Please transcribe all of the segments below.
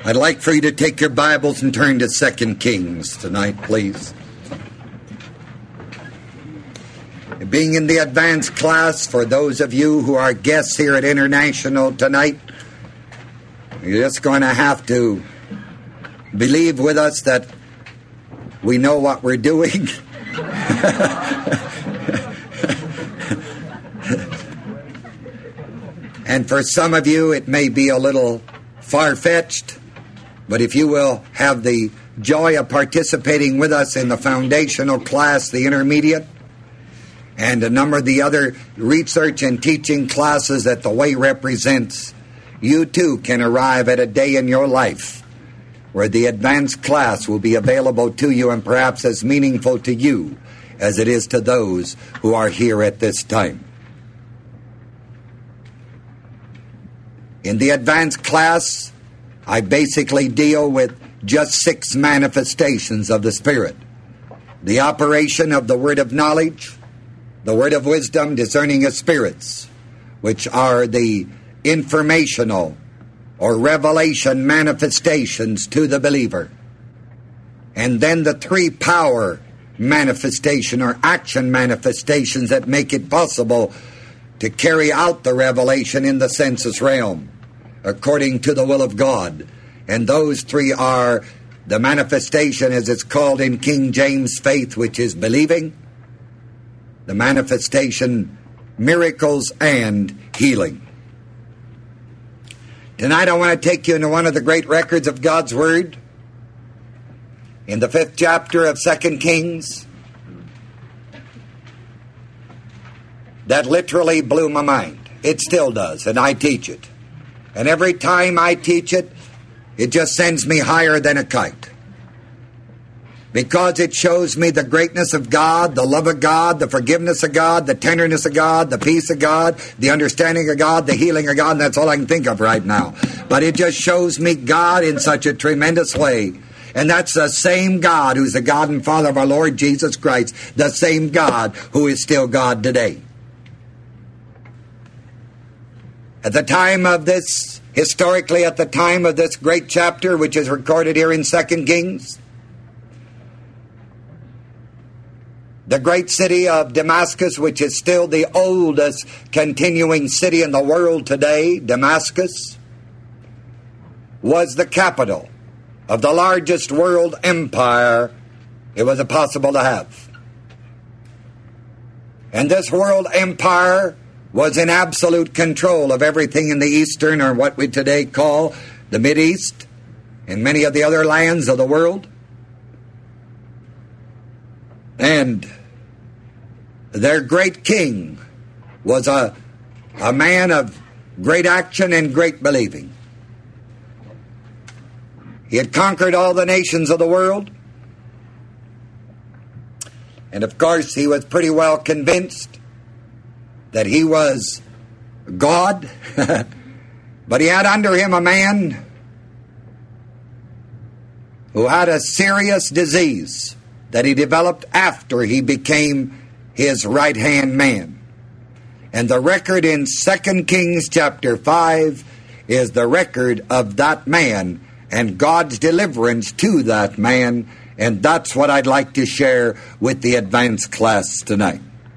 I'd like for you to take your Bibles and turn to 2 Kings tonight, please. Being in the advanced class, for those of you who are guests here at International tonight, you're just going to have to believe with us that we know what we're doing. And for some of you, it may be a little far-fetched, but if you will have the joy of participating with us in the foundational class, the intermediate, and a number of the other research and teaching classes that the Way represents, you too can arrive at a day in your life where the advanced class will be available to you and perhaps as meaningful to you as it is to those who are here at this time. In the advanced class, I basically deal with just 6 manifestations of the Spirit. The operation of the word of knowledge, the word of wisdom, discerning of spirits, which are the informational or revelation manifestations to the believer. And then the 3 power manifestation or action manifestations that make it possible to carry out the revelation in the sensus realm, according to the will of God. And those 3 are the manifestation, as it's called in King James, faith, which is believing, the manifestation, miracles, and healing. Tonight I want to take you into one of the great records of God's Word, in the 5th chapter of 2 Kings, that literally blew my mind. It still does, and I teach it. And every time I teach it, it just sends me higher than a kite. Because it shows me the greatness of God, the love of God, the forgiveness of God, the tenderness of God, the peace of God, the understanding of God, the healing of God, and that's all I can think of right now. But it just shows me God in such a tremendous way. And that's the same God who's the God and Father of our Lord Jesus Christ, the same God who is still God today. At the time of this, historically at the time of this great chapter, which is recorded here in 2 Kings, the great city of Damascus, which is still the oldest continuing city in the world today, Damascus, was the capital of the largest world empire it was possible to have. And this world empire was in absolute control of everything in the eastern, or what we today call the Mideast, and many of the other lands of the world. And their great king was a man of great action and great believing. He had conquered all the nations of the world. And of course, he was pretty well convinced that he was God. But he had under him a man who had a serious disease that he developed after he became his right-hand man. And the record in 2 Kings chapter 5 is the record of that man and God's deliverance to that man. And that's what I'd like to share with the advanced class tonight.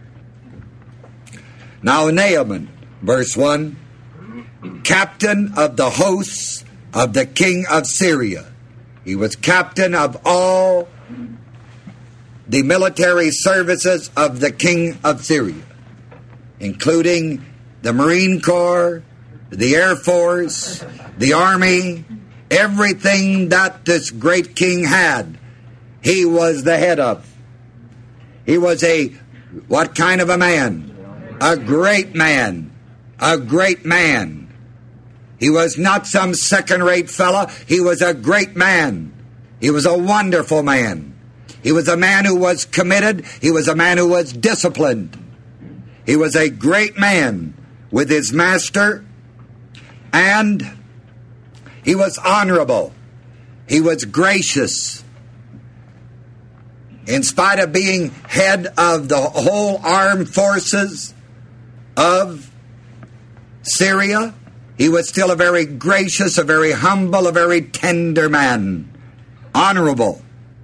Now Naaman, verse 1, captain of the hosts of the king of Syria. He was captain of all the military services of the king of Syria, including the Marine Corps, the Air Force, the Army, everything that this great king had, he was the head of. He was what kind of a man? A great man. A great man. He was not some second-rate fella. He was a great man. He was a wonderful man. He was a man who was committed. He was a man who was disciplined. He was a great man with his master, and he was honorable. He was gracious. In spite of being head of the whole armed forces of Syria, He was still a very gracious, a very humble, a very tender man, honorable.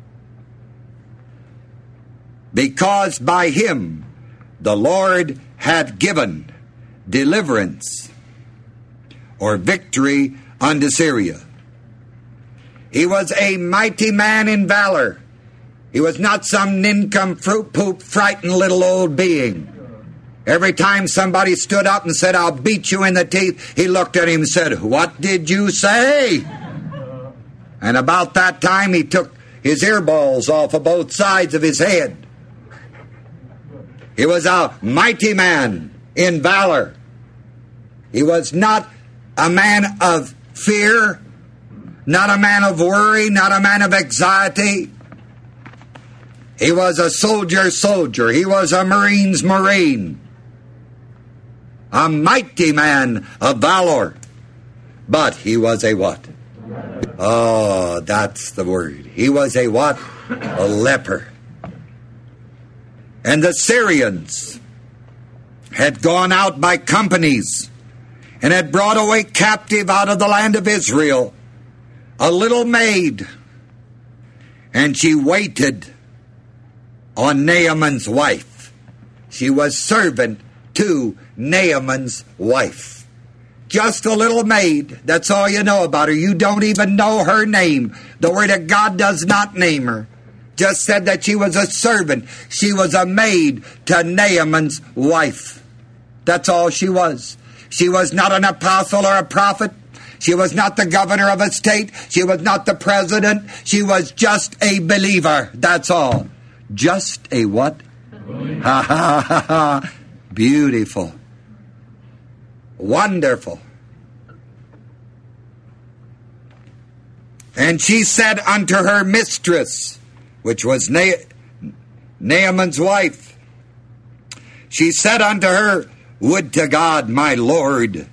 Because by him the Lord had given deliverance or victory unto Syria. He was a mighty man in valor. He was not some nincompoop, frightened little old being. Every time somebody stood up and said, I'll beat you in the teeth, he looked at him and said, what did you say? And about that time he took his earballs off of both sides of his head. He was a mighty man in valor. He was not a man of fear, not a man of worry, not a man of anxiety. He was a soldier. He was a Marine's Marine. A mighty man of valor. But he was a what? Oh, that's the word. He was a what? A leper. And the Syrians had gone out by companies and had brought away captive out of the land of Israel a little maid. And she waited on Naaman's wife. She was servant to Naaman's wife. Just a little maid. That's all you know about her. You don't even know her name. The Word of God does not name her. Just said that she was a servant. She was a maid to Naaman's wife. That's all she was. She was not an apostle or a prophet. She was not the governor of a state. She was not the president. She was just a believer. That's all. Just a what? Ha ha ha ha. Beautiful. Wonderful. And she said unto her mistress, which was Naaman's wife, she said unto her, would to God my Lord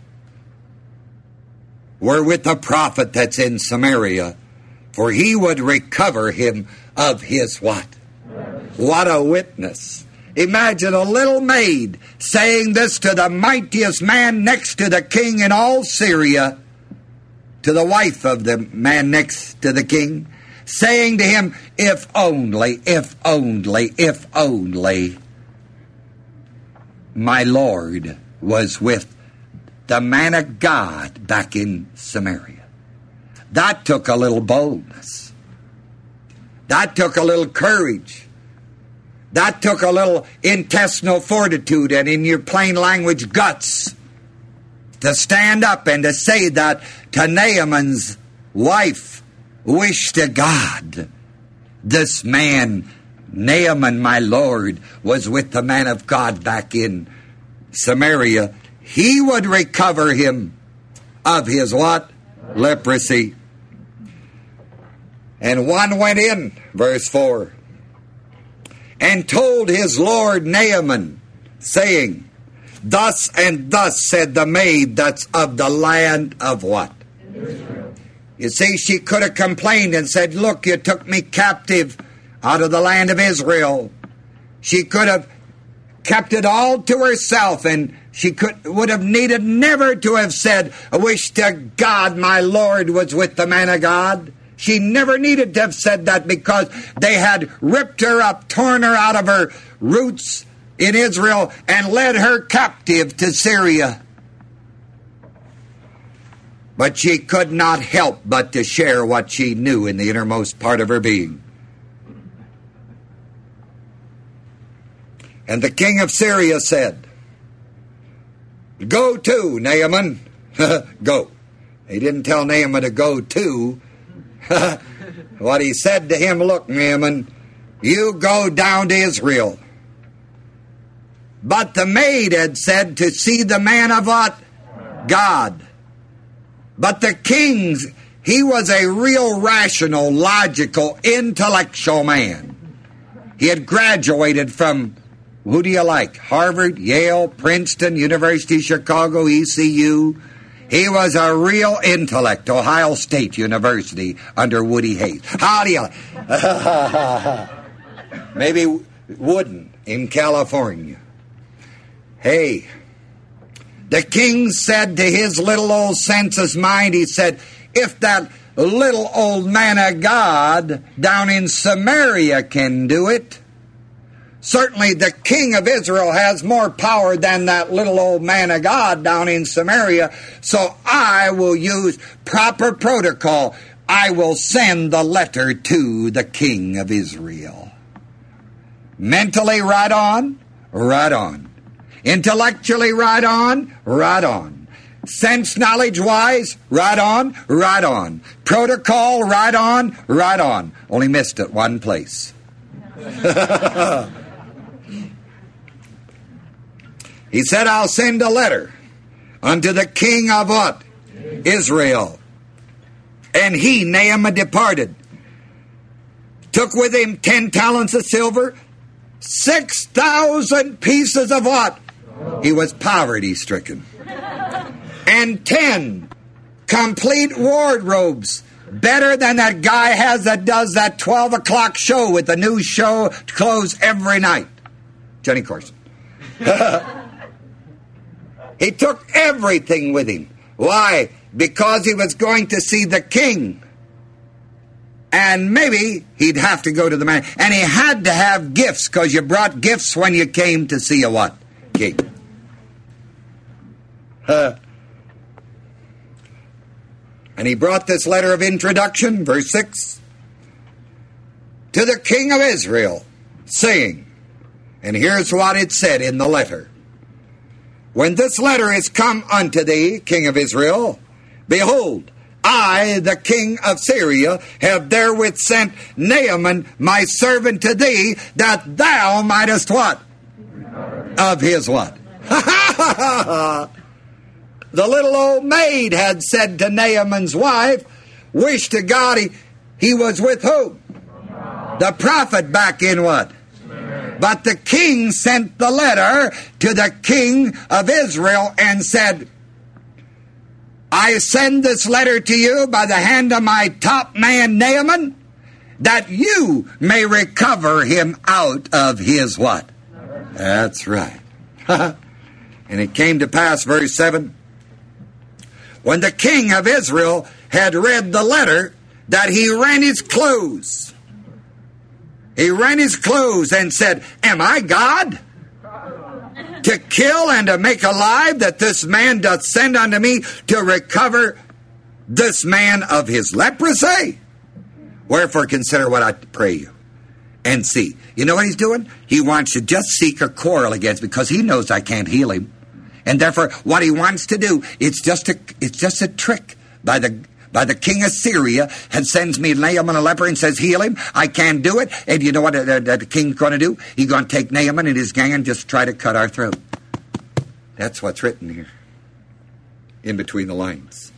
were with the prophet that's in Samaria, for he would recover him of his what? What a witness. Imagine a little maid saying this to the mightiest man next to the king in all Syria, to the wife of the man next to the king, saying to him, if only my Lord was with the man of God back in Samaria. That took a little boldness. That took a little courage. That took a little intestinal fortitude and, in your plain language, guts to stand up and to say that to Naaman's wife. Wish to God this man, Naaman, my Lord, was with the man of God back in Samaria. He would recover him of his what? Leprosy. And one went in, verse 4, and told his lord Naaman, saying, thus and thus said the maid that's of the land of what? Israel. You see, she could have complained and said, look, you took me captive out of the land of Israel. She could have kept it all to herself, and she would have needed never to have said, I wish to God my Lord was with the man of God. She never needed to have said that, because they had ripped her up, torn her out of her roots in Israel, and led her captive to Syria. But she could not help but to share what she knew in the innermost part of her being. And the king of Syria said, go to, Naaman. Go. He didn't tell Naaman to go to. What he said to him, look, Naaman, you go down to Israel. But the maid had said to see the man of what? God. But the king, he was a real rational, logical, intellectual man. He had graduated from, who do you like? Harvard, Yale, Princeton, University of Chicago, ECU. He was a real intellect, Ohio State University under Woody Hayes. How do you like? Maybe Wooden in California. Hey, The king said to his little old senseless mind, he said, if that little old man of God down in Samaria can do it, certainly the king of Israel has more power than that little old man of God down in Samaria, so I will use proper protocol. I will send the letter to the king of Israel. Mentally, right on, right on. Intellectually, right on, right on. Sense knowledge-wise, right on, right on. Protocol, right on, right on. Only missed it one place. He said, I'll send a letter unto the king of what? Israel. And he, Naaman, departed. Took with him 10 talents of silver, 6,000 pieces of what? He was poverty-stricken. And 10 complete wardrobes, better than that guy has that does that 12 o'clock show with the new show clothes every night. Johnny Carson. He took everything with him. Why? Because he was going to see the king. And maybe he'd have to go to the man. And he had to have gifts, because you brought gifts when you came to see a what? King. And he brought this letter of introduction, verse 6, to the king of Israel, saying, and here's what it said in the letter. When this letter is come unto thee, king of Israel, behold, I, the king of Syria, have therewith sent Naaman, my servant, to thee, that thou mightest what? Of his what? The little old maid had said to Naaman's wife, wish to God he was with who? The prophet back in what? But the king sent the letter to the king of Israel and said, I send this letter to you by the hand of my top man Naaman, that you may recover him out of his what? That's right. And it came to pass, verse 7, when the king of Israel had read the letter, that he rent his clothes. He rent his clothes and said, am I God? To kill and to make alive, that this man doth send unto me to recover this man of his leprosy? Wherefore consider what I pray you, and see. You know what he's doing? He wants to just seek a quarrel against, because he knows I can't heal him. And therefore, what he wants to do, it's just a trick by the king of Syria, and sends me Naaman a leper and says, heal him. I can't do it. And you know what the king's going to do? He's going to take Naaman and his gang and just try to cut our throat. That's what's written here, in between the lines.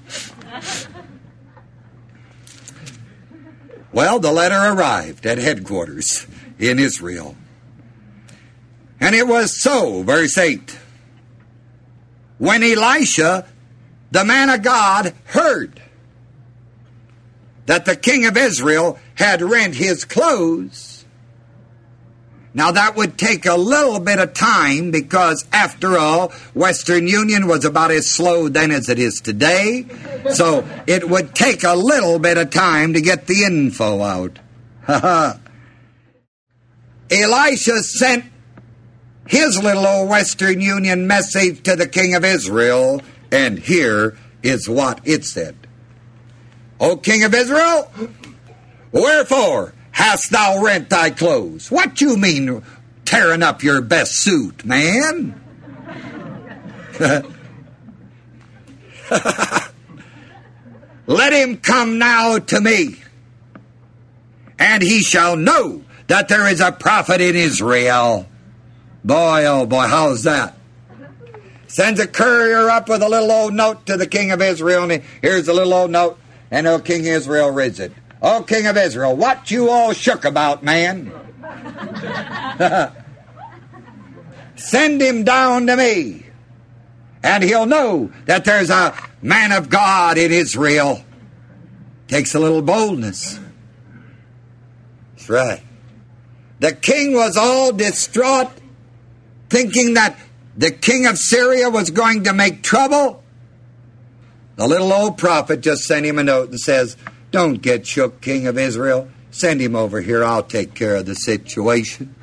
Well, the letter arrived at headquarters in Israel. And it was so, verse 8, when Elisha, the man of God, heard that the king of Israel had rent his clothes. Now that would take a little bit of time, because after all, Western Union was about as slow then as it is today. So it would take a little bit of time to get the info out. Elisha sent his little old Western Union message to the king of Israel, and here is what it said. O king of Israel, wherefore hast thou rent thy clothes? What you mean tearing up your best suit, man? Let him come now to me, and he shall know that there is a prophet in Israel. Boy, oh boy, how's that? Sends a courier up with a little old note to the king of Israel, and here's a little old note, and the king of Israel reads it. O king of Israel, what you all shook about, man? Send him down to me, and he'll know that there's a man of God in Israel. Takes a little boldness. That's right. The king was all distraught, thinking that the king of Syria was going to make trouble, the little old prophet just sent him a note and says, "Don't get shook, king of Israel. Send him over here. I'll take care of the situation."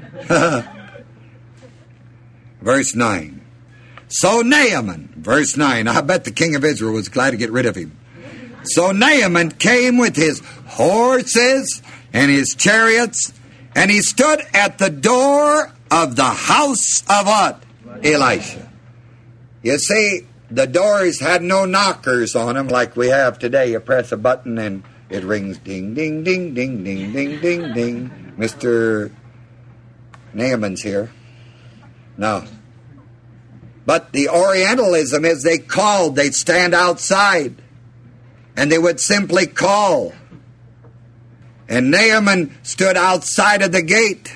Verse 9. So Naaman, verse 9, I bet the king of Israel was glad to get rid of him. So Naaman came with his horses and his chariots, and he stood at the door of the house of what? Elisha. You see, the doors had no knockers on them like we have today. You press a button and it rings ding, ding, ding, ding, ding, ding, ding, ding. Mr. Naaman's here. No. But the Orientalism is they'd stand outside and they would simply call. And Naaman stood outside of the gate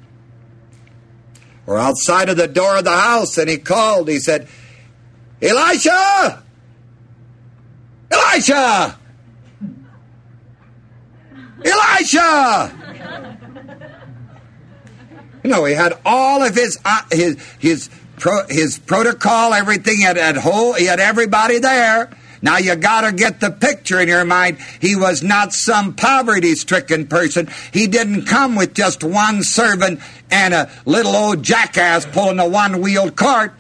or outside of the door of the house, and he called. He said, "Elisha! Elisha! Elisha!" You know, he had all of his protocol, everything. He had everybody there. Now you got to get the picture in your mind. He was not some poverty-stricken person. He didn't come with just one servant and a little old jackass pulling a one-wheeled cart.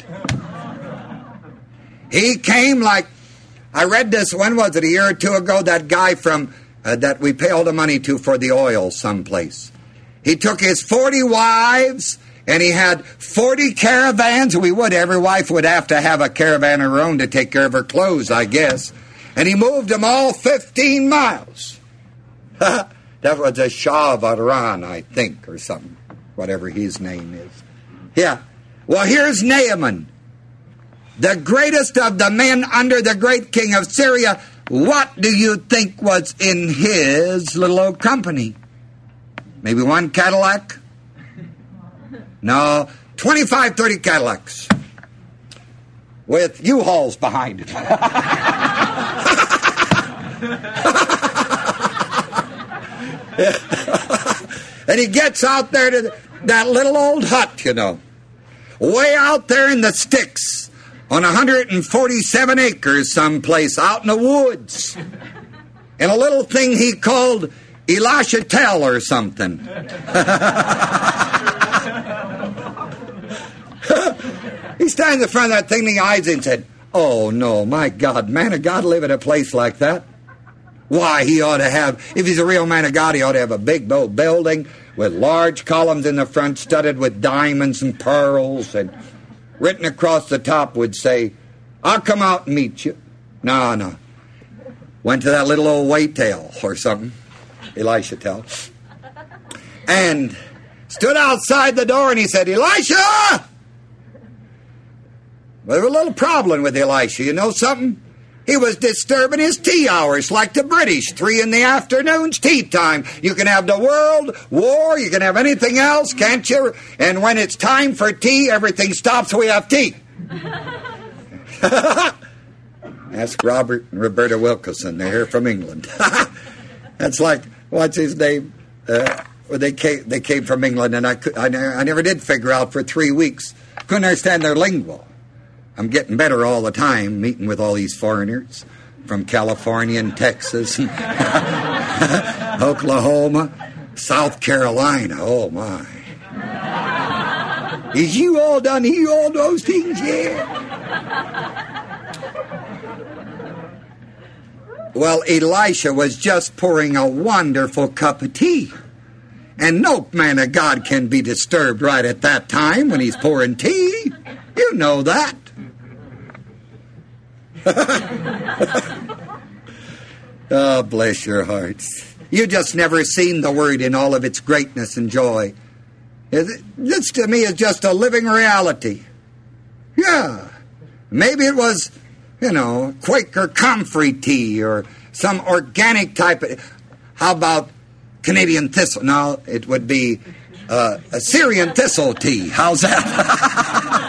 He came like, I read this, when was it, a year or two ago, that guy from, that we pay all the money to for the oil someplace. He took his 40 wives, and he had 40 caravans. Every wife would have to have a caravan of her own to take care of her clothes, I guess. And he moved them all 15 miles. That was the Shah of Iran, I think, or something, whatever his name is. Yeah. Well, here's Naaman, the greatest of the men under the great king of Syria. What do you think was in his little old company? Maybe one Cadillac? No, 25, 30 Cadillacs with U-Hauls behind it. And he gets out there to that little old hut, you know, way out there in the sticks on 147 acres someplace out in the woods, in a little thing he called Elisha Tell or something. He stands in front of that thing and he eyes it and said, "Oh no, my God, man of God live in a place like that? Why, he ought to have, if he's a real man of God, he ought to have a big old building with large columns in the front studded with diamonds and pearls, and written across the top would say, 'I'll come out and meet you.'" No. Went to that little old Waytail or something, Elisha Tell, and stood outside the door and he said, "Elisha!" Well, there was a little problem with Elisha. You know something? He was disturbing his tea hours like the British, 3 in the afternoon's tea time. You can have the world war, you can have anything else, can't you? And when it's time for tea, everything stops, we have tea. Ask Robert and Roberta Wilkinson. They're here from England. That's like, what's his name? They came from England, and I never did figure out for 3 weeks. Couldn't understand their lingo. I'm getting better all the time, meeting with all these foreigners from California and Texas, and Oklahoma, South Carolina. Oh, my. Is you all done hear all those things yet? Well, Elisha was just pouring a wonderful cup of tea. And no man of God can be disturbed right at that time when he's pouring tea. You know that. Oh, bless your hearts. You just never seen the Word in all of its greatness and joy. This to me is just a living reality. Yeah. Maybe it was, Quaker comfrey tea or some organic type of... How about Canadian thistle? No, it would be Syrian thistle tea. How's that?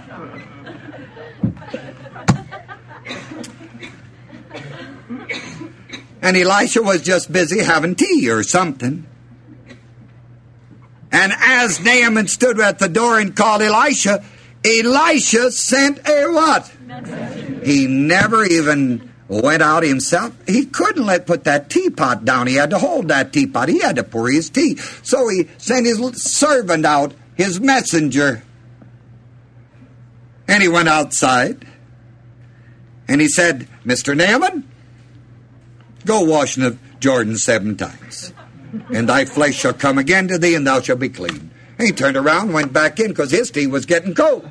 And Elisha was just busy having tea or something. And as Naaman stood at the door and called Elisha Elisha sent a what? He never even went out himself. He couldn't put that teapot down. He had to hold that teapot. He had to pour his tea. So he sent his servant out, his messenger. And he went outside. And he said, Mr. Naaman, go wash in the Jordan 7 times. And thy flesh shall come again to thee, and thou shalt be clean. And he turned around and went back in because his tea was getting cold.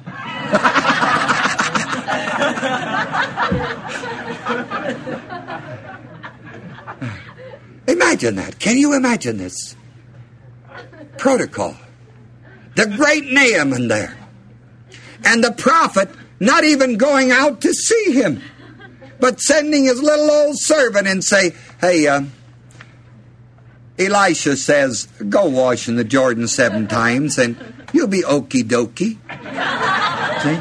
Imagine that. Can you imagine this? Protocol. The great Naaman there. And the prophet not even going out to see him, but sending his little old servant and say, hey, Elisha says, go wash in the Jordan 7 times and you'll be okie dokie. See?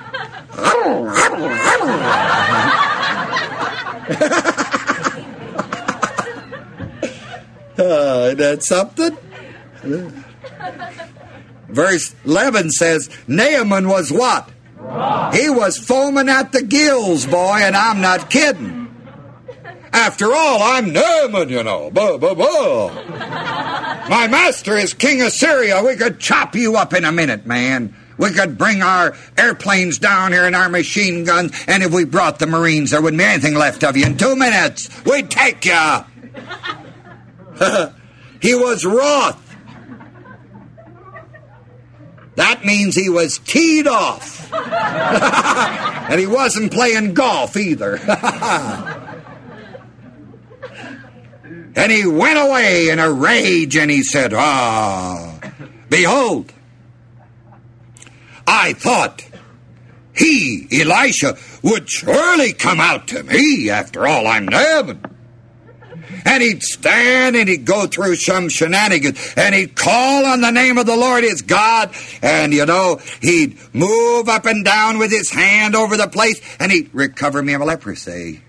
That's something. Verse 11 says, Naaman was what? He was foaming at the gills, boy, and I'm not kidding. After all, I'm Naaman, you know. My master is king of Syria. We could chop you up in a minute, man. We could bring our airplanes down here and our machine guns, and if we brought the Marines, there wouldn't be anything left of you. In 2 minutes, we'd take you. He was wroth. That means he was teed off. And he wasn't playing golf either. And he went away in a rage and he said, behold, I thought he, Elisha, would surely come out to me. After all, I'm Naaman. And he'd stand and he'd go through some shenanigans and he'd call on the name of the Lord his God, and he'd move up and down with his hand over the place and he'd recover me of leprosy.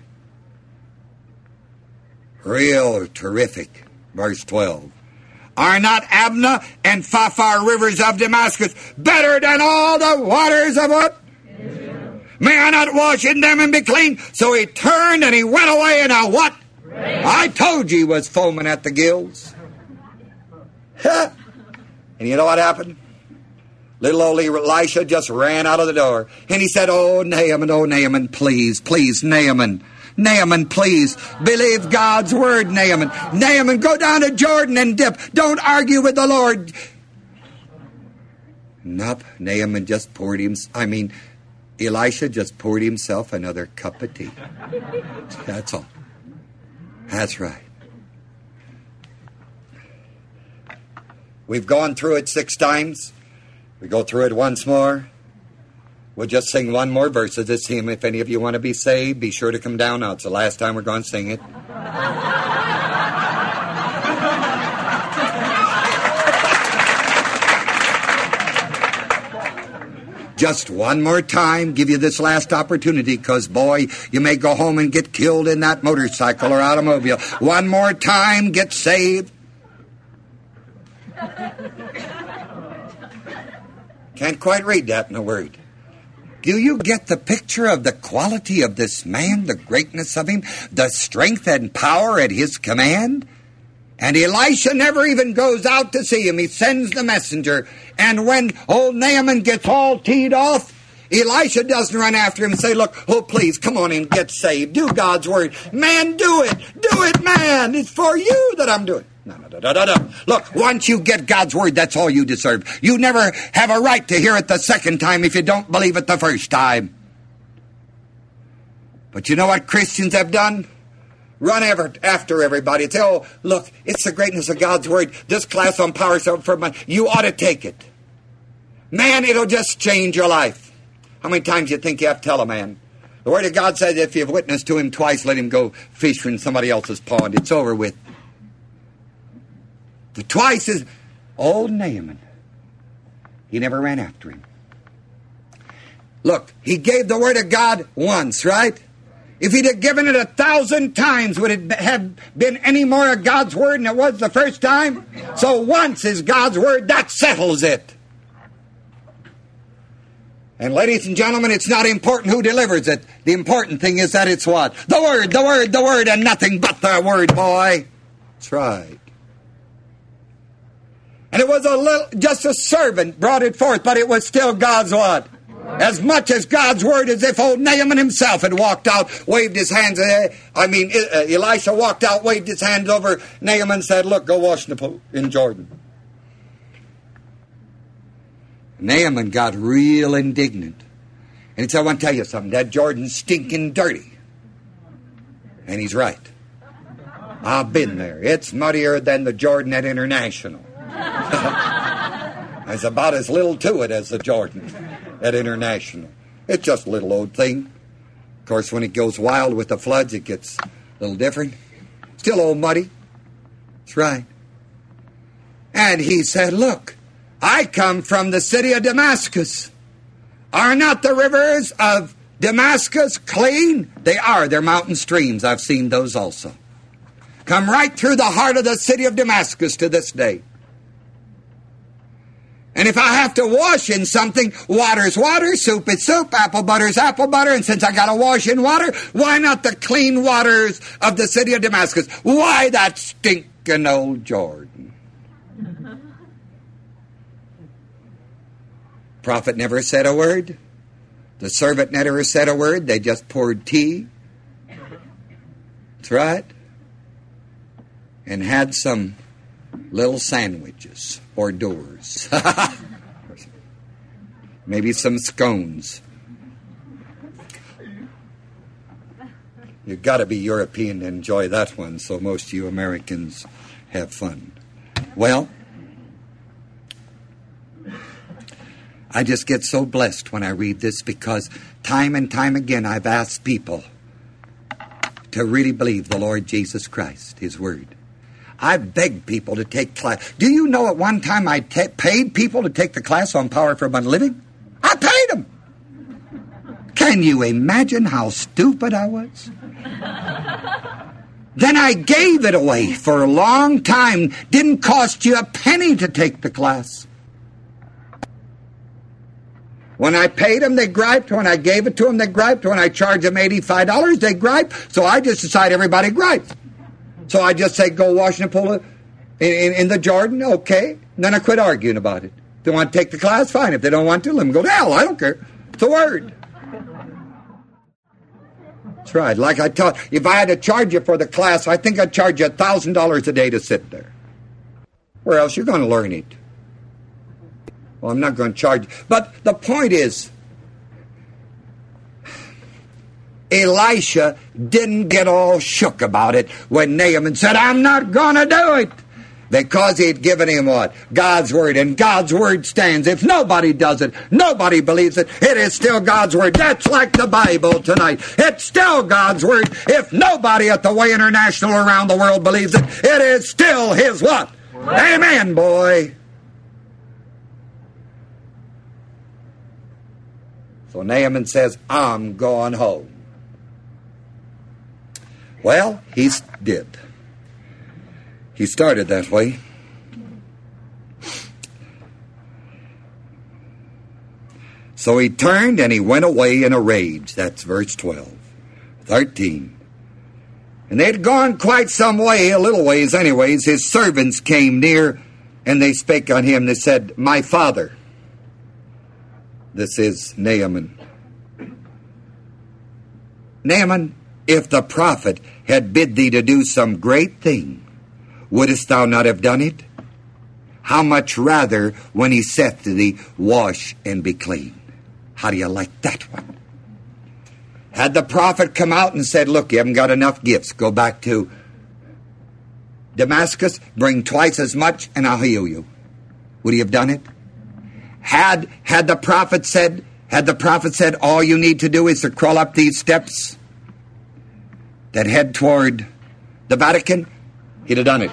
Real terrific. Verse 12. Are not Abna and Pharpar rivers of Damascus better than all the waters of what? Israel. May I not wash in them and be clean? So he turned and he went away in a what? Rain. I told you he was foaming at the gills. And you know what happened? Little old Elisha just ran out of the door. And he said, oh, Naaman, please, Naaman. Naaman, please, believe God's word, Naaman. Naaman, go down to Jordan and dip. Don't argue with the Lord. Nope, Naaman just poured Elisha just poured himself another cup of tea. That's all. That's right. We've gone through it 6 times. We go through it once more. We'll just sing one more verse of this hymn. If any of you want to be saved, be sure to come down now. It's the last time we're going to sing it. Just one more time, give you this last opportunity, because, boy, you may go home and get killed in that motorcycle or automobile. One more time, get saved. Can't quite read that in a word. Do you get the picture of the quality of this man, the greatness of him, the strength and power at his command? And Elisha never even goes out to see him. He sends the messenger. And when old Naaman gets all teed off, Elisha doesn't run after him and say, look, oh, please, come on and get saved. Do God's word. Man, do it. Do it, man. It's for you that I'm doing. No. Look, once you get God's word, that's all you deserve. You never have a right to hear it the second time if you don't believe it the first time. But you know what Christians have done? Run after everybody and say, oh, look, it's the greatness of God's word. This class on power for money. You ought to take it. Man, it'll just change your life. How many times do you think you have to tell a man? The word of God says if you've witnessed to him twice, let him go fish in somebody else's pond. It's over with. The twice is old Naaman. He never ran after him. Look, he gave the word of God once, right? If he'd have given it 1,000 times, would it have been any more of God's word than it was the first time? So once is God's word, that settles it. And ladies and gentlemen, it's not important who delivers it. The important thing is that it's what? The Word, the Word, the Word, and nothing but the Word, boy. That's right. And it was just a servant brought it forth, but it was still God's what? As much as God's Word, as if old Naaman himself had walked out, waved his hands. Elisha walked out, waved his hands over Naaman and said, look, go wash in the pool in Jordan. Naaman got real indignant. And he said, I want to tell you something. That Jordan's stinking dirty. And he's right. I've been there. It's muddier than the Jordan at International. There's about as little to it as the Jordan at International. It's just a little old thing. Of course, when it goes wild with the floods, it gets a little different. Still old muddy. That's right. And he said, look, I come from the city of Damascus. Are not the rivers of Damascus clean? They are. They're mountain streams. I've seen those also. Come right through the heart of the city of Damascus to this day. And if I have to wash in something, water's water, soup is soup, apple butter's apple butter, and since I got to wash in water, why not the clean waters of the city of Damascus? Why that stinking old Jordan? Prophet never said a word. The servant never said a word. They just poured tea. That's right. And had some little sandwiches, hors d'oeuvres. Maybe some scones. You've got to be European to enjoy that one, so most of you Americans have fun. Well, I just get so blessed when I read this because time and time again I've asked people to really believe the Lord Jesus Christ, His Word. I've begged people to take class. Do you know at one time I paid people to take the class on Power for Abundant Living? I paid them. Can you imagine how stupid I was? Then I gave it away for a long time. Didn't cost you a penny to take the class. When I paid them, they griped. When I gave it to them, they griped. When I charged them $85, they griped. So I just decided everybody griped. So I just say, go wash in the pool in the Jordan, okay. And then I quit arguing about it. If they want to take the class, fine. If they don't want to, let them go to hell. I don't care. It's a word. That's right. Like I taught, if I had to charge you for the class, I think I'd charge you $1,000 a day to sit there. Where else you're going to learn it? Well, I'm not going to charge you. But the point is, Elisha didn't get all shook about it when Naaman said, I'm not going to do it. Because he had given him what? God's Word. And God's Word stands. If nobody does it, nobody believes it, it is still God's Word. That's like the Bible tonight. It's still God's Word. If nobody at the Way International around the world believes it, it is still His what? Word. Amen, boy. So Naaman says, I'm going home. Well, he did. He started that way. So he turned and he went away in a rage. That's verse 12. 13. And they had gone quite some way, a little ways anyways. His servants came near and they spake on him. They said, my father. This is Naaman. Naaman, if the prophet had bid thee to do some great thing, wouldest thou not have done it? How much rather when he saith to thee, wash and be clean? How do you like that one? Had the prophet come out and said, look, you haven't got enough gifts. Go back to Damascus, bring twice as much, and I'll heal you. Would he have done it? Had the prophet said, all you need to do is to crawl up these steps that head toward the Vatican, he'd have done it.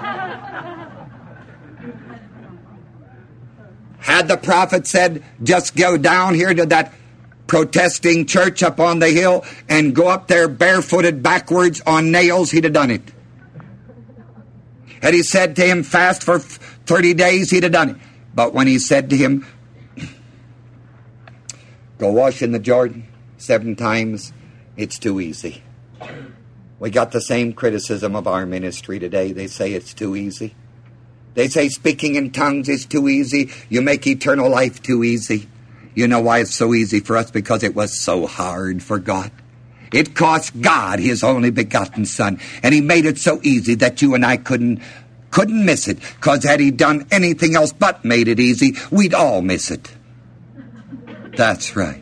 Had the prophet said, just go down here to that protesting church up on the hill and go up there barefooted backwards on nails, he'd have done it. Had he said to him, fast for 30 days, he'd have done it. But when he said to him, Go wash in the Jordan 7 times. It's too easy. We got the same criticism of our ministry today. They say it's too easy. They say speaking in tongues is too easy. You make eternal life too easy. You know why it's so easy for us? Because it was so hard for God. It cost God His only begotten Son. And He made it so easy that you and I couldn't miss it. Because had He done anything else but made it easy, we'd all miss it. That's right.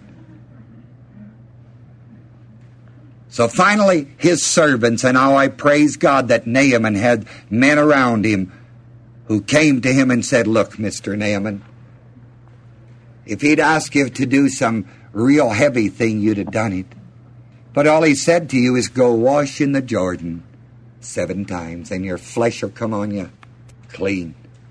So finally, His servants, and now I praise God that Naaman had men around him who came to him and said, look, Mr. Naaman, if he'd asked you to do some real heavy thing, you'd have done it. But all he said to you is go wash in the Jordan 7 times, and your flesh will come on you clean.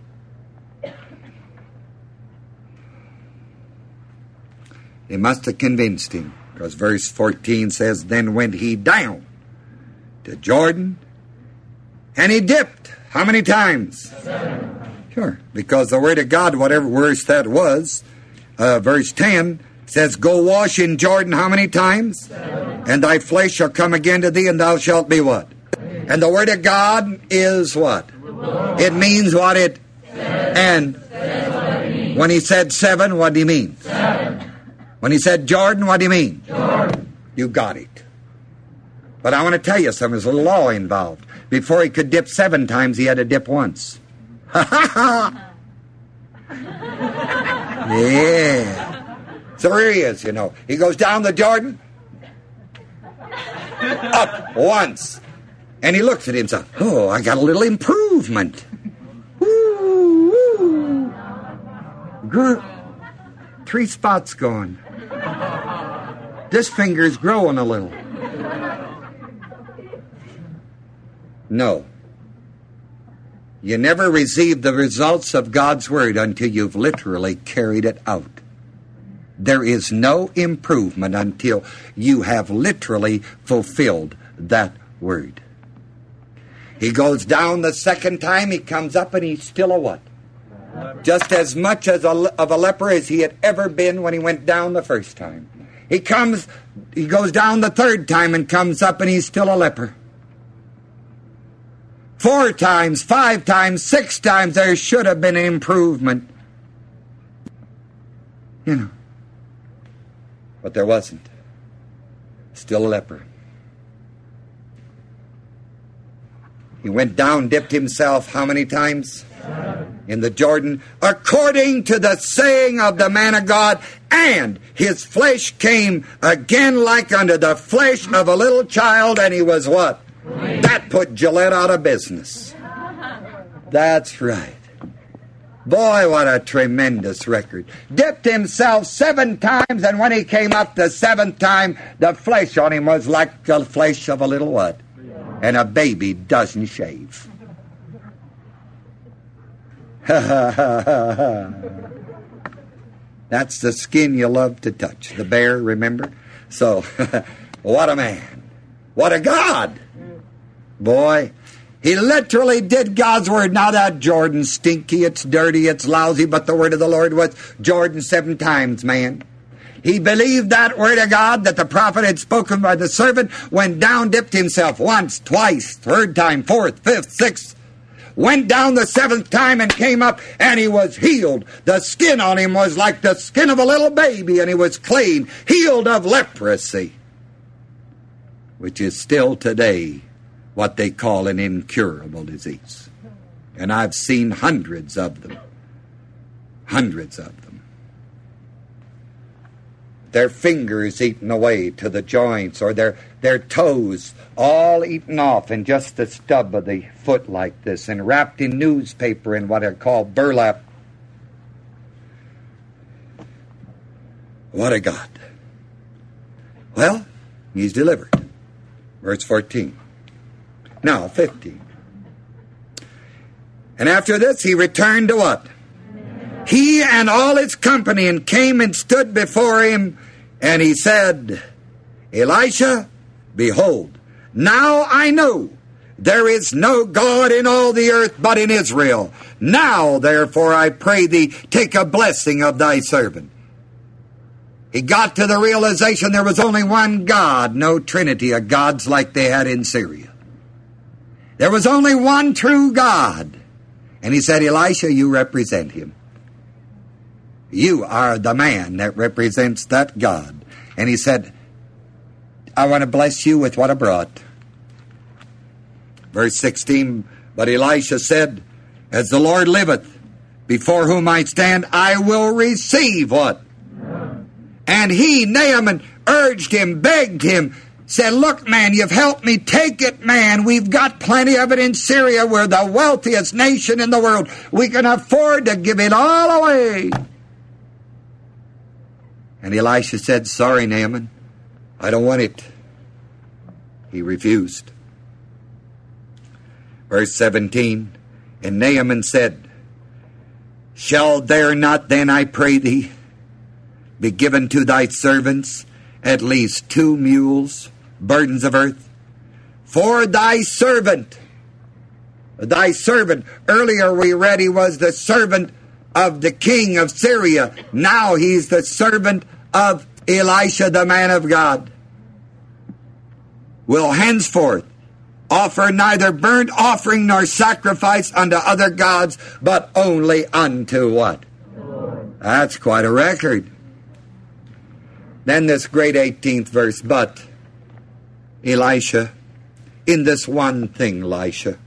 They must have convinced him, because verse 14 says, then went he down to Jordan, and he dipped. How many times? 7. Sure, because the Word of God, whatever verse that was, verse 10 says, go wash in Jordan how many times? 7. And thy flesh shall come again to thee, and thou shalt be what? 7. And the Word of God is what? It means what it says. And what when he said 7, what do you mean? 7. When he said Jordan, what do you mean? Jordan. You got it. But I want to tell you something. There's a law involved. Before he could dip 7 times, he had to dip once. Ha ha ha! Yeah. So here he is, you know. He goes down the Jordan, up once. And he looks at himself. Oh, I got a little improvement. Woo, woo. 3 spots going. This finger's growing a little. No. You never receive the results of God's Word until you've literally carried it out. There is no improvement until you have literally fulfilled that Word. He goes down the 2nd time, he comes up, and he's still a what? Just as much of a leper as he had ever been when he went down the 1st time. He goes down the 3rd time and comes up, and he's still a leper. 4 times, 5 times, 6 times, there should have been an improvement. You know. But there wasn't. Still a leper. He went down, dipped himself how many times? 7. In the Jordan, according to the saying of the man of God, and his flesh came again like unto the flesh of a little child, and he was what? Clean. That put Gillette out of business. That's right. Boy, what a tremendous record. Dipped himself 7 times, and when he came up the 7th time, the flesh on him was like the flesh of a little what? And a baby doesn't shave. That's the skin you love to touch. The bear, remember? So, what a man. What a God. Boy, he literally did God's Word. Now that Jordan's stinky, it's dirty, it's lousy, but the Word of the Lord was Jordan 7 times, man. He believed that Word of God that the prophet had spoken by the servant, went down, dipped himself once, twice, 3rd time, 4th, 5th, 6th. Went down the 7th time and came up, and he was healed. The skin on him was like the skin of a little baby, and he was clean, healed of leprosy, which is still today what they call an incurable disease. And I've seen hundreds of them. Hundreds of them. Their fingers eaten away to the joints, or their toes all eaten off, and just the stub of the foot like this, and wrapped in newspaper in what are called burlap. What a God. Well, he's delivered. Verse 14. Now, 15. And after this, he returned to what? He and all his company, and came and stood before him, and he said, Elisha, behold, now I know there is no God in all the earth but in Israel. Now, therefore, I pray thee, take a blessing of thy servant. He got to the realization there was only one God, no trinity of gods like they had in Syria. There was only one true God. And he said, Elisha, you represent him. You are the man that represents that God. And he said, I want to bless you with what I brought. Verse 16, but Elisha said, as the Lord liveth, before whom I stand, I will receive what? And he, Naaman, urged him, begged him, said, look, man, you've helped me. Take it, man. We've got plenty of it in Syria. We're the wealthiest nation in the world. We can afford to give it all away. And Elisha said, sorry, Naaman, I don't want it. He refused. Verse 17, and Naaman said, shall there not then, I pray thee, be given to thy servants at least 2 mules, burdens of earth, for thy servant. Thy servant. Earlier we read he was the servant of the king of Syria. Now he's the servant of Elisha, the man of God. Will henceforth offer neither burnt offering nor sacrifice unto other gods, but only unto what? That's quite a record. Then this great 18th verse, but Elisha, in this one thing, Elisha,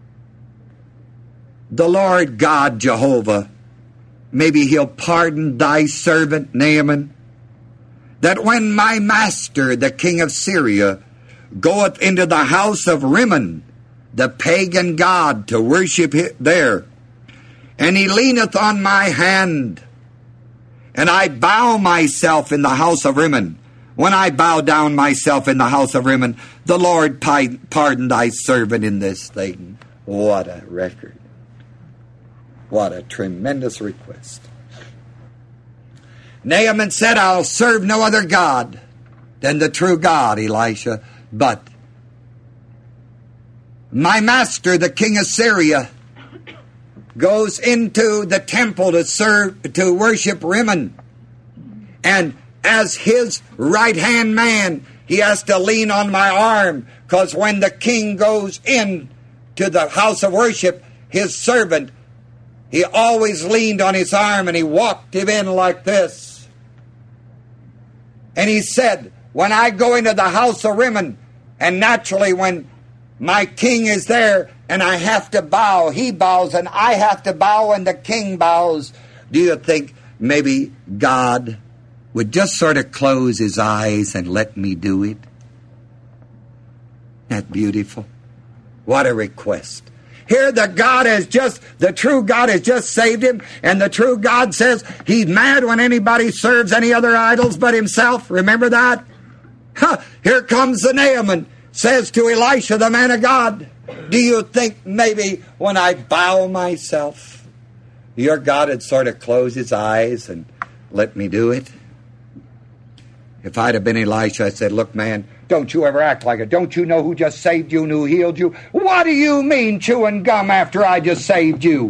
the Lord God Jehovah, maybe he'll pardon thy servant Naaman, that when my master, the king of Syria, goeth into the house of Rimmon, the pagan god, to worship there, and he leaneth on my hand, and I bow myself in the house of Rimmon. When I bow down myself in the house of Rimmon, the Lord pardon thy servant in this thing. What a record. What a tremendous request. Naaman said, I'll serve no other God than the true God, Elisha. But my master, the king of Syria, goes into the temple to worship Rimmon. And as his right-hand man, he has to lean on my arm, because when the king goes in to the house of worship, his servant, he always leaned on his arm and he walked him in like this. And he said, when I go into the house of Rimmon, and naturally when my king is there and I have to bow, he bows, and I have to bow and the king bows, do you think maybe God would just sort of close his eyes and let me do it? Isn't that beautiful? What a request. Here the true God has just saved him, and the true God says he's mad when anybody serves any other idols but himself. Remember that? Here comes the Naaman, says to Elisha, the man of God, do you think maybe when I bow myself, your God would sort of close his eyes and let me do it? If I'd have been Elisha, I said, look, man, don't you ever act like it. Don't you know who just saved you and who healed you? What do you mean chewing gum after I just saved you?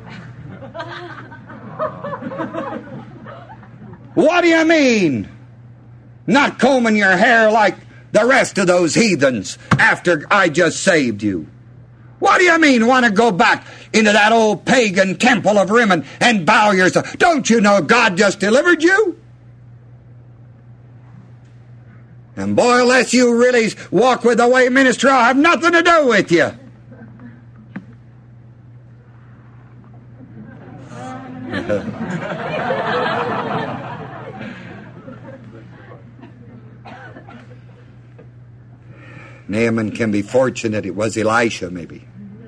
What do you mean not combing your hair like the rest of those heathens after I just saved you? What do you mean want to go back into that old pagan temple of Rimmon and bow yourself? Don't you know God just delivered you? And boy, unless you really walk with the way ministry, I'll have nothing to do with you. Naaman can be fortunate it was Elisha, maybe.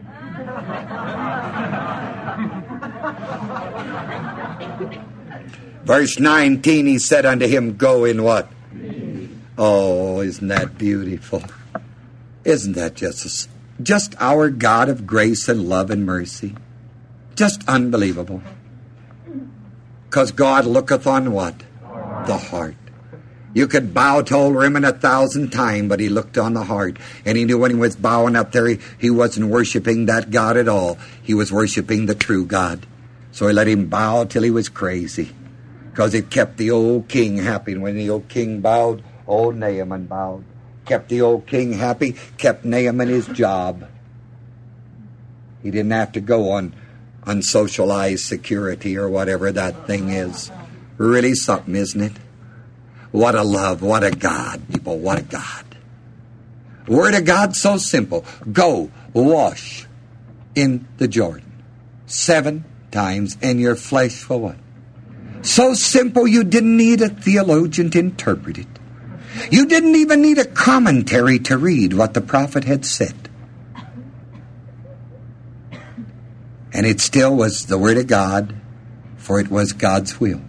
Verse 19, he said unto him, go in what? Oh, isn't that beautiful? Isn't that just our God of grace and love and mercy? Just unbelievable. Because God looketh on what? The heart. You could bow to old Rimmon 1,000 times, but he looked on the heart. And he knew when he was bowing up there, he wasn't worshiping that God at all. He was worshiping the true God. So he let him bow till he was crazy. because it kept the old king happy. And when the old king bowed, old Naaman bowed. Kept the old king happy, kept Naaman his job. He didn't have to go on unsocialized security or whatever that thing is. Really something, isn't it? What a love, what a God, people, what a God. Word of God so simple. Go, wash in the Jordan 7 times, and your flesh will what? So simple you didn't need a theologian to interpret it. You didn't even need a commentary to read what the prophet had said. And it still was the Word of God, for it was God's will.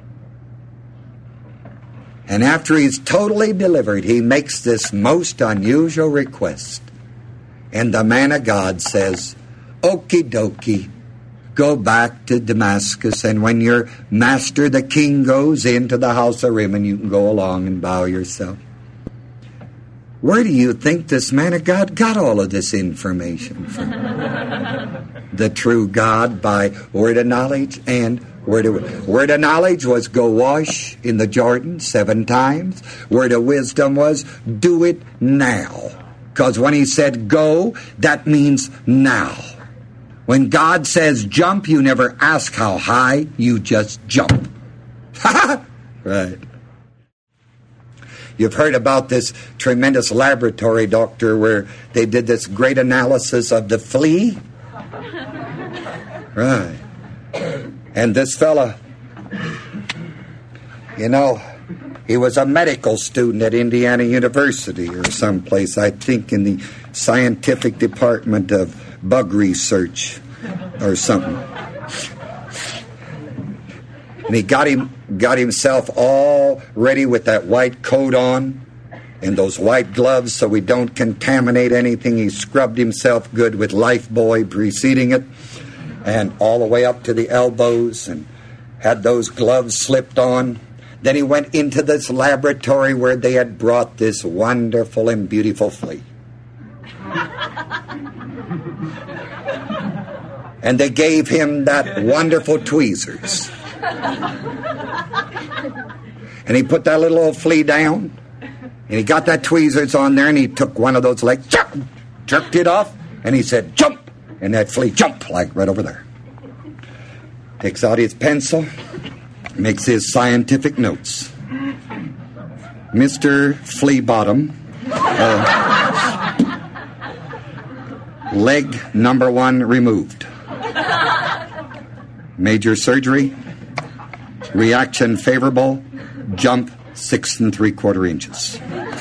And after he's totally delivered, he makes this most unusual request. And the man of God says, okie dokie, go back to Damascus, and when your master, the king, goes into the house of Rimmon, you can go along and bow yourself. Where do you think this man of God got all of this information from? The true God by word of knowledge and word of knowledge was go wash in the Jordan 7 times. Word of wisdom was do it now. Because when he said go, that means now. When God says jump, you never ask how high, you just jump. Right. You've heard about this tremendous laboratory, doctor, where they did this great analysis of the flea. Right. And this fella, you know, he was a medical student at Indiana University or someplace, I think in the scientific department of bug research or something. And he got himself all ready with that white coat on and those white gloves so we don't contaminate anything. He scrubbed himself good with Lifebuoy preceding it and all the way up to the elbows and had those gloves slipped on. Then he went into this laboratory where they had brought this wonderful and beautiful flea. And they gave him that wonderful tweezers. And he put that little old flea down, and he got that tweezers on there, and he took one of those legs, jerked it off, and he said, jump! And that flea jumped, like right over there. Takes out his pencil, makes his scientific notes. Mr. Flea Bottom, leg number 1 removed. Major surgery, reaction favorable, jump 6 3/4 inches.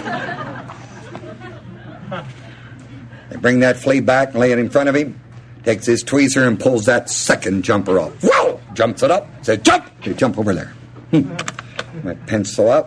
They bring that flea back and lay it in front of him, takes his tweezer and pulls that second jumper off. Whoa! Jumps it up, says jump! They jump over there. My pencil up.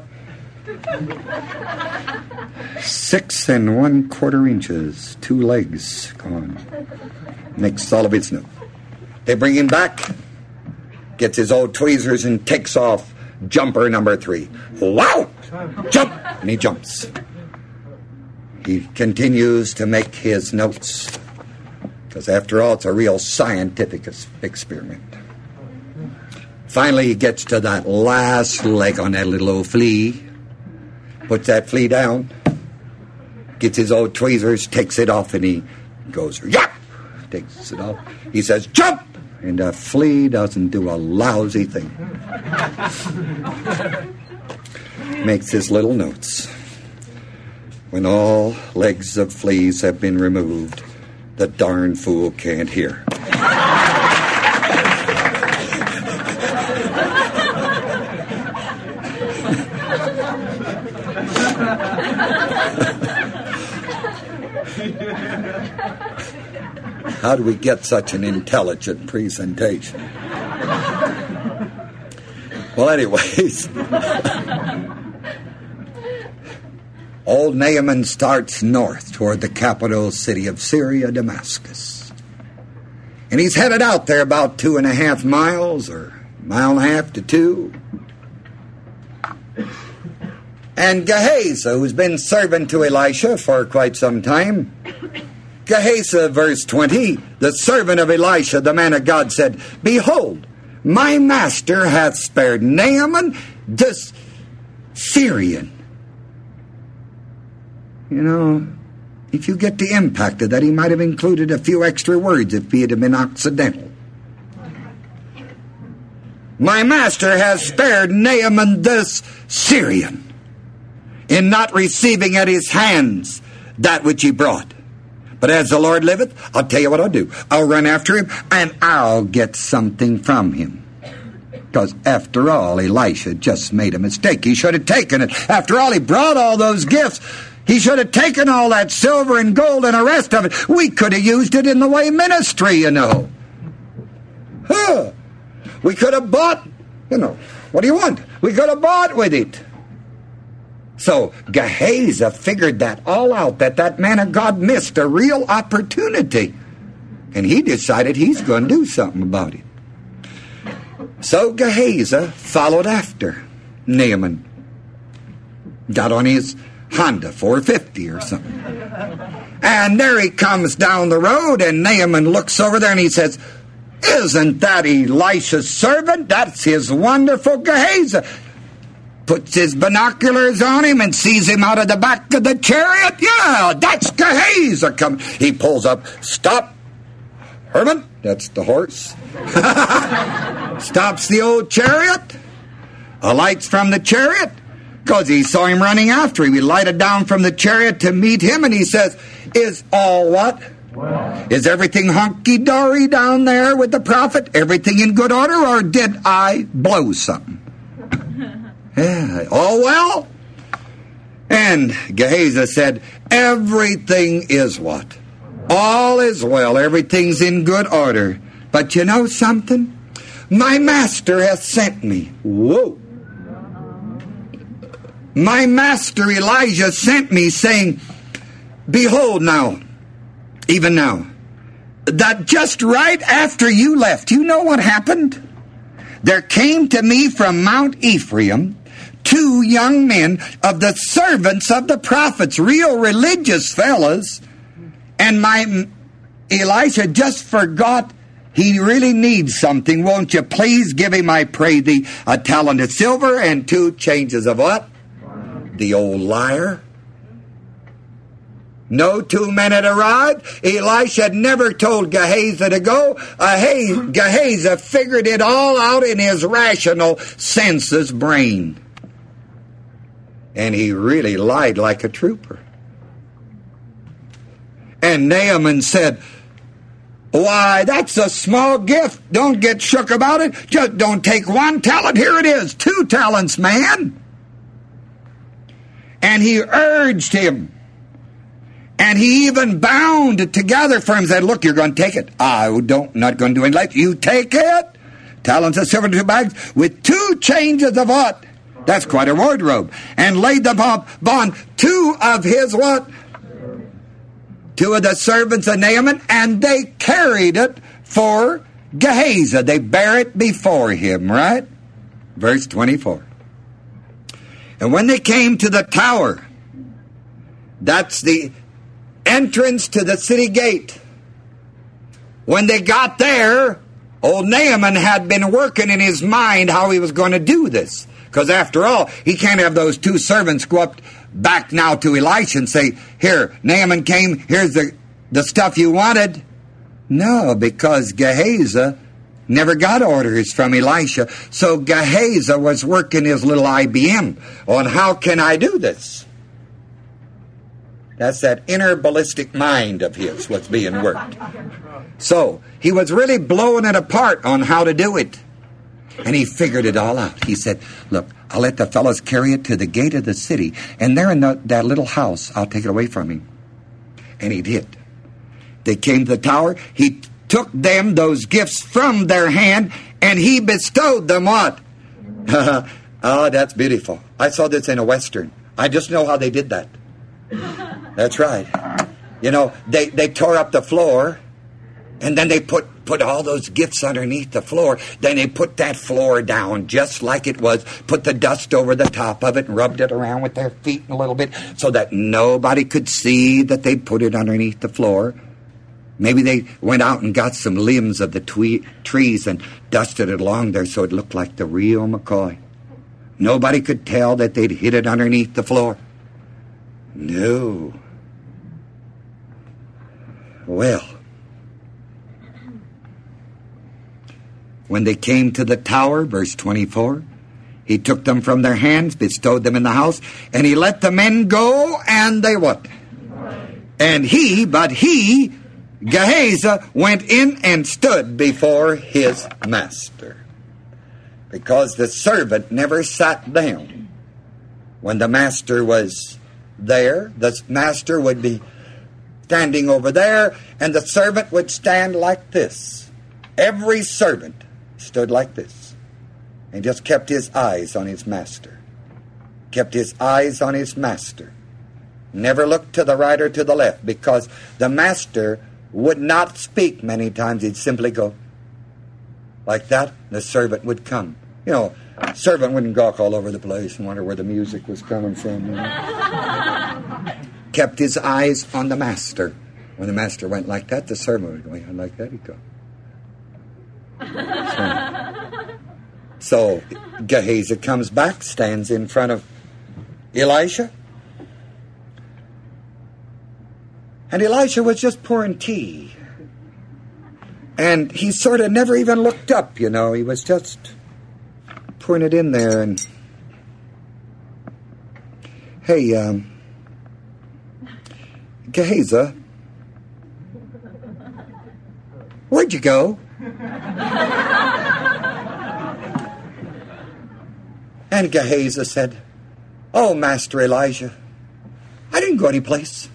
6 1/4 inches, 2 legs gone. Makes all of its note. They bring him back, gets his old tweezers and takes off jumper number 3. Wow! Jump! And he jumps. He continues to make his notes, because after all, it's a real scientific experiment. Finally, he gets to that last leg on that little old flea, puts that flea down, gets his old tweezers, takes it off, and he goes, yap! Takes it off. He says, jump! And the flea doesn't do a lousy thing. Makes his little notes. When all legs of fleas have been removed, the darn fool can't hear. How do we get such an intelligent presentation? Well, anyways, old Naaman starts north toward the capital city of Syria, Damascus. And he's headed out there about 2.5 miles, or 1.5 to 2 miles. And Gehazi, who's been serving to Elisha for quite some time, Gehazi, verse 20, the servant of Elisha, the man of God, said, behold, My master hath spared Naaman this Syrian. You know, if you get the impact of that, he might have included a few extra words if he had been accidental. My master has spared Naaman this Syrian in not receiving at his hands that which he brought. But as the Lord liveth, I'll tell you what I'll do. I'll run after him, and I'll get something from him. Because after all, Elisha just made a mistake. He should have taken it. After all, he brought all those gifts. He should have taken all that silver and gold and the rest of it. We could have used it in the way ministry, you know. We could have bought, what do you want? We could have bought with it. So Gehazi figured that all out, that man of God missed a real opportunity. And he decided he's going to do something about it. So Gehazi followed after Naaman. Got on his Honda 450 or something. And there he comes down the road, and Naaman looks over there and he says, "Isn't that Elisha's servant? That's his wonderful Gehazi." Puts his binoculars on him and sees him out of the back of the chariot. Yeah, that's Gehazi coming. He pulls up. "Stop, Herman." That's the horse. Stops the old chariot. Alights from the chariot. Because he saw him running after him. He lighted down from the chariot to meet him, and he says, "Is all what? Wow. Is everything hunky-dory down there with the prophet? Everything in good order, or did I blow something?" Yeah, all well? And Gehazi said, "Everything is what? All is well. Everything's in good order. But you know something? My master hath sent me." Whoa. "My master Elijah sent me, saying, Behold now, even now, that just right after you left, you know what happened? There came to me from Mount Ephraim 2 young men of the servants of the prophets, real religious fellas, and my Elisha just forgot he really needs something. Won't you please give him, I pray thee, a talent of silver and 2 changes of what? The old liar. No 2 men had arrived. Elisha had never told Gehazi to go. Gehazi figured it all out in his rational senses brain. And he really lied like a trooper. And Naaman said, "Why, that's a small gift. Don't get shook about it. Just don't take 1 talent. Here it is, 2 talents, man." And he urged him. And he even bound it together for him and said, "Look, you're going to take it. Not going to do anything like that. You take it. Talents of silver, 2 bags, with 2 changes of what? That's quite a wardrobe. And laid them upon 2 of his what? 2 of the servants of Naaman, and they carried it for Gehazi." They bear it before him, right? Verse 24. "And when they came to the tower," that's the entrance to the city gate. When they got there, old Naaman had been working in his mind how he was going to do this. Because after all, he can't have those 2 servants go up back now to Elisha and say, "Here, Naaman came, here's the stuff you wanted." No, because Gehazi never got orders from Elisha. So Gehazi was working his little IBM on how can I do this? That's that inner ballistic mind of his, what's being worked. So he was really blowing it apart on how to do it. And he figured it all out. He said, "Look, I'll let the fellows carry it to the gate of the city, and there in that little house, I'll take it away from him." And he did. They came to the tower. He took them those gifts from their hand, and he bestowed them what? Oh, that's beautiful. I saw this in a Western. I just know how they did that. That's right. You know, they tore up the floor, and then they put all those gifts underneath the floor. Then they put that floor down just like it was, put the dust over the top of it, and rubbed it around with their feet a little bit so that nobody could see that they put it underneath the floor. Maybe they went out and got some limbs of the trees and dusted it along there so it looked like the real McCoy. Nobody could tell that they'd hid it underneath the floor. No. Well, when they came to the tower, verse 24, he took them from their hands, bestowed them in the house, and he let the men go, and they what? And he, Gehazi, went in and stood before his master. Because the servant never sat down. When the master was there, the master would be standing over there, and the servant would stand like this. Every servant stood like this, and just kept his eyes on his master. Kept his eyes on his master. Never looked to the right or to the left, because the master would not speak many times. He'd simply go like that. The servant would come. You know, servant wouldn't gawk all over the place and wonder where the music was coming from. You know. Kept his eyes on the master. When the master went like that, the servant would go, yeah, like that he'd go. So Gehazi comes back, stands in front of Elisha. And Elisha was just pouring tea. And he sort of never even looked up, you know. He was just pouring it in there. And hey, Gehazi, where'd you go? And Gehazi said, oh, Master Elijah, I didn't go anyplace.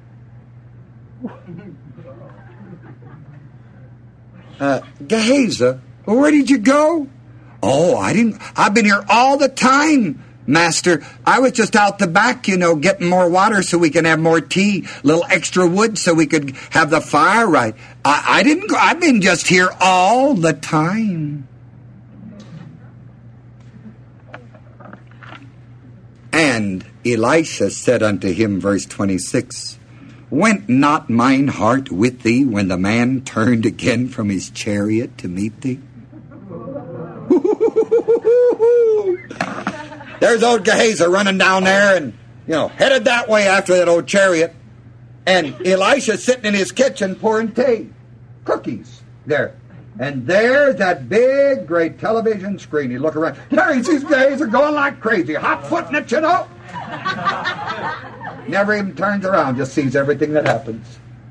Gehazi, where did you go? Oh, I've been here all the time, Master. I was just out the back, you know, getting more water so we can have more tea, a little extra wood so we could have the fire right. I didn't go. I've been just here all the time. And Elisha said unto him, verse 26, went not mine heart with thee when the man turned again from his chariot to meet thee? There's old Gehazi running down there and, you know, headed that way after that old chariot. And Elisha's sitting in his kitchen pouring tea, cookies there. And there's that big, great television screen. You look around. There he sees Gehazi going like crazy, hot-footing it, you know. Never even turns around, just sees everything that happens.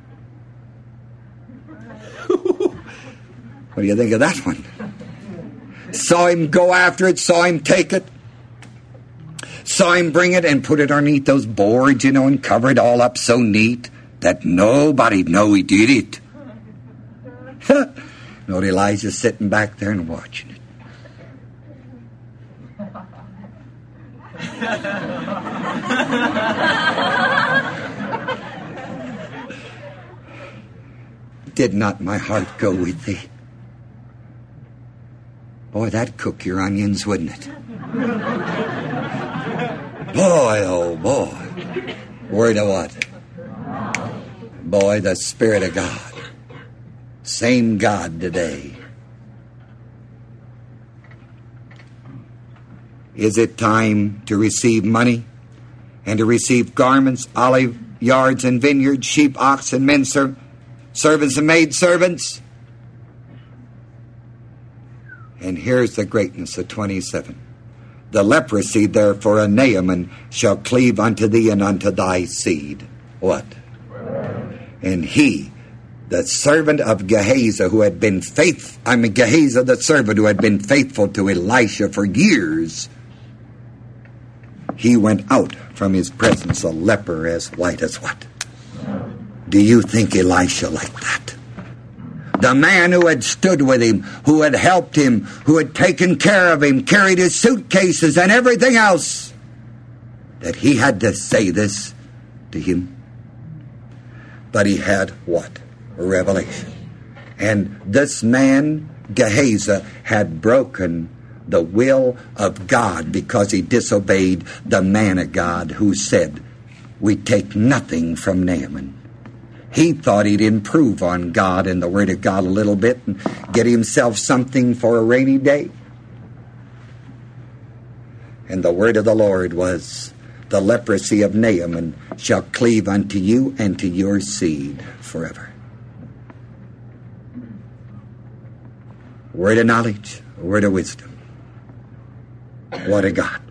What do you think of that one? Saw him go after it, saw him take it, saw him bring it and put it underneath those boards, you know, and cover it all up so neat that nobody'd know he did it. Lord Elijah's sitting back there and watching it. Did not my heart go with thee? Boy, that'd cook your onions, wouldn't it? Boy, oh boy. Word of what? Boy, the Spirit of God. Same God today. Is it time to receive money and to receive garments, olive yards and vineyards, sheep, oxen, men, servants and maidservants? And here's the greatness of 27. The leprosy, therefore, of Naaman shall cleave unto thee and unto thy seed. What? And he, the servant of Gehazi, who had been Gehazi, the servant who had been faithful to Elisha for years, he went out from his presence a leper as white as what? Do you think Elisha liked that? The man who had stood with him, who had helped him, who had taken care of him, carried his suitcases and everything else, that he had to say this to him. But he had what? A revelation. And this man, Gehazi, had broken the will of God because he disobeyed the man of God who said, we take nothing from Naaman. He thought he'd improve on God and the Word of God a little bit and get himself something for a rainy day. And the word of the Lord was, the leprosy of Naaman shall cleave unto you and to your seed forever. Word of knowledge, word of wisdom. What a God.